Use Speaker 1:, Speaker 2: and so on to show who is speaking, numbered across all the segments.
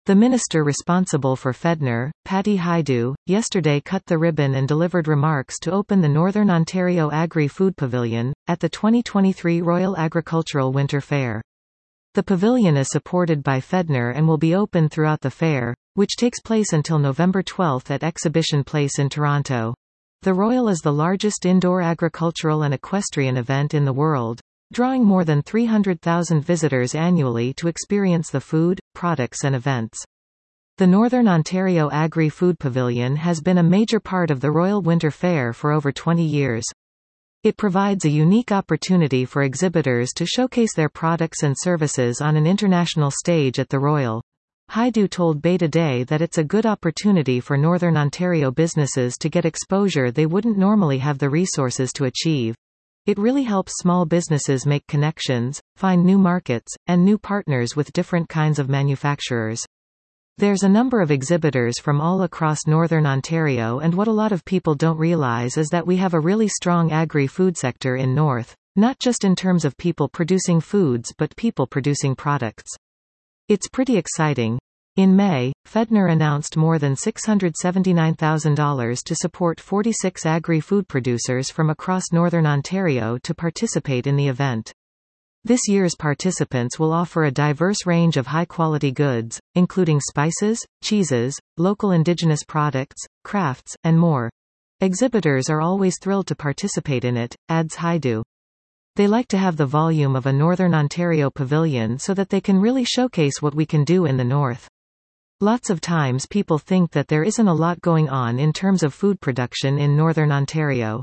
Speaker 1: The minister responsible for FEDNR, Patty Hajdu, yesterday cut the ribbon and delivered remarks to open the Northern Ontario Agri-Food Pavilion, at the 2023 Royal Agricultural Winter Fair. The pavilion is supported by FEDNR and will be open throughout the fair, which takes place until November 12 at Exhibition Place in Toronto. The Royal is the largest indoor agricultural and equestrian event in the world, drawing more than 300,000 visitors annually to experience the food, products and events. The Northern Ontario Agri-Food Pavilion has been a major part of the Royal Winter Fair for over 20 years. It provides a unique opportunity for exhibitors to showcase their products and services on an international stage at the Royal. Hajdu told Bay Today that it's a good opportunity for Northern Ontario businesses to get exposure they wouldn't normally have the resources to achieve. It really helps small businesses make connections, find new markets, and new partners with different kinds of manufacturers. There's a number of exhibitors from all across Northern Ontario, and what a lot of people don't realize is that we have a really strong agri-food sector in North, not just in terms of people producing foods but people producing products. It's pretty exciting. In May, FEDNR announced more than $679,000 to support 46 agri-food producers from across Northern Ontario to participate in the event. This year's participants will offer a diverse range of high-quality goods, including spices, cheeses, local Indigenous products, crafts, and more. Exhibitors are always thrilled to participate in it, adds Hajdu. They like to have the volume of a Northern Ontario pavilion so that they can really showcase what we can do in the North. Lots of times people think that there isn't a lot going on in terms of food production in Northern Ontario.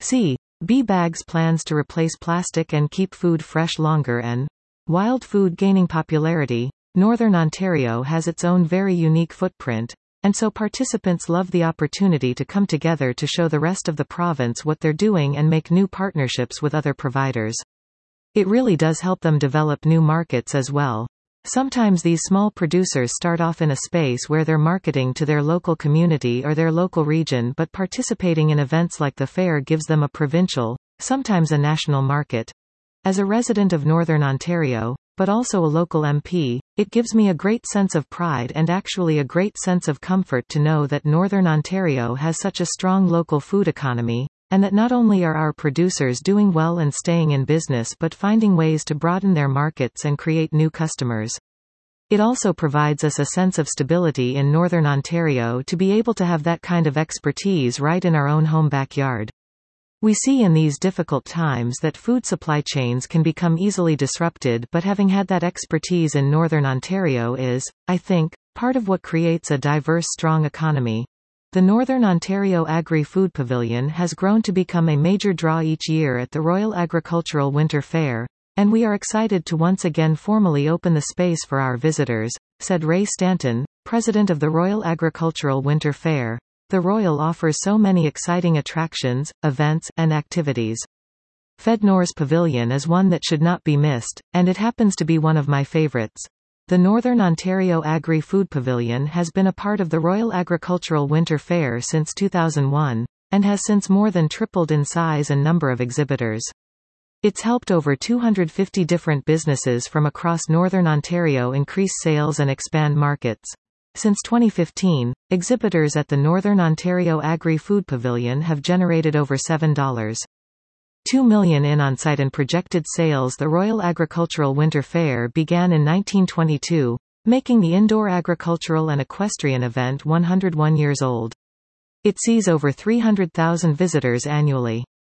Speaker 1: B Bags plans to replace plastic and keep food fresh longer, and wild food gaining popularity. Northern Ontario has its own very unique footprint, and so participants love the opportunity to come together to show the rest of the province what they're doing and make new partnerships with other providers. It really does help them develop new markets as well. Sometimes these small producers start off in a space where they're marketing to their local community or their local region, but participating in events like the fair gives them a provincial, sometimes a national market. As a resident of Northern Ontario, but also a local MP, it gives me a great sense of pride and actually a great sense of comfort to know that Northern Ontario has such a strong local food economy, and that not only are our producers doing well and staying in business but finding ways to broaden their markets and create new customers. It also provides us a sense of stability in Northern Ontario to be able to have that kind of expertise right in our own home backyard. We see in these difficult times that food supply chains can become easily disrupted, but having had that expertise in Northern Ontario is, I think, part of what creates a diverse, strong economy. The Northern Ontario Agri-Food Pavilion has grown to become a major draw each year at the Royal Agricultural Winter Fair, and we are excited to once again formally open the space for our visitors, said Ray Stanton, president of the Royal Agricultural Winter Fair. The Royal offers so many exciting attractions, events, and activities. FEDNR's pavilion is one that should not be missed, and it happens to be one of my favorites. The Northern Ontario Agri-Food Pavilion has been a part of the Royal Agricultural Winter Fair since 2001, and has since more than tripled in size and number of exhibitors. It's helped over 250 different businesses from across Northern Ontario increase sales and expand markets. Since 2015, exhibitors at the Northern Ontario Agri-Food Pavilion have generated over $7.2 million in on-site and projected sales. The Royal Agricultural Winter Fair began in 1922, making the indoor agricultural and equestrian event 101 years old. It sees over 300,000 visitors annually.